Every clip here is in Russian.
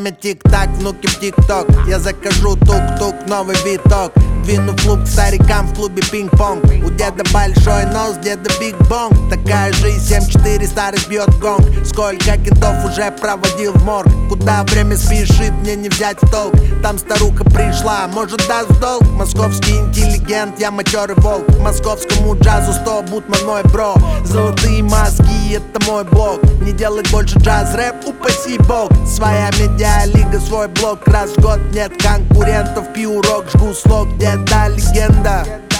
время тик-так, внуки в тик-ток. Я закажу тук-тук, новый виток. Двину в клуб к старикам в клубе пинг-понг. У деда большой нос, деда биг-бонг. Такая жизнь, 7-4, старость бьет гонг. Сколько кентов уже проводил в морг. Куда время спешит, мне не взять в толк. Там старуха пришла, может даст в долг. Московский интеллигент, я матерый волк. Московскому джазу 100, Бутман мой бро. Золотые мозги, это мой блог. Не делать больше джаз-рэп, упаси бог. Своя медиалига, свой блог. Раз в год нет конкурентов, пью рок, жгу слог. Деда легенда,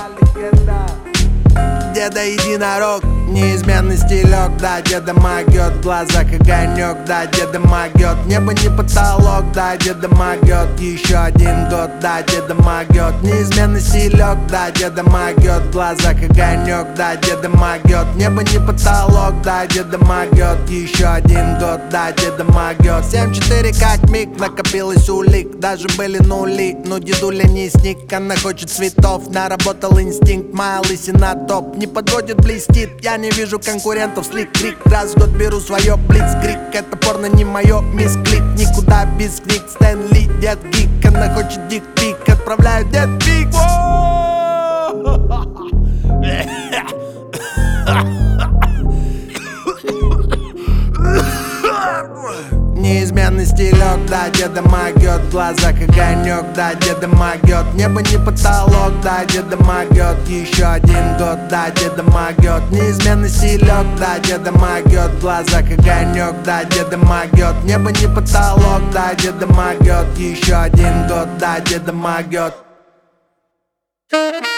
деда единорог. Неизменный стилек, да, деда могет. В глазах огонек, да, деда могет. Небо не потолок, да, деда могет. Еще один год, да, деда могет. Неизменный стилек, да, деда могет. В глазах огонек, да, деда могет. Небо не потолок, да, деда могет. Еще один год, да, деда могет. 7-4 как миг, накопилось улик. Даже были нули, но дедуля не сник. Она хочет цветов, наработал инстинкт. Моя лысина топ, не подводит, блестит. Я не вижу конкурентов, слик-крик. Раз в год беру свое блиц-крик. Это порно не мое, мисс-клик. Никуда без книг, Стэнли, дед гик. Она хочет дик-пик, отправляю дед-пик. Неизменный стилек, да, деда могет. В глазах огонек, да, деда могет. Небо не потолок, да, деда могет. Еще один год, да, деда могет. Неизменный стилек, да, деда могет. В глазах огонек, да, деда могет. Небо не потолок, да, деда могет. Еще один год, да, деда могет.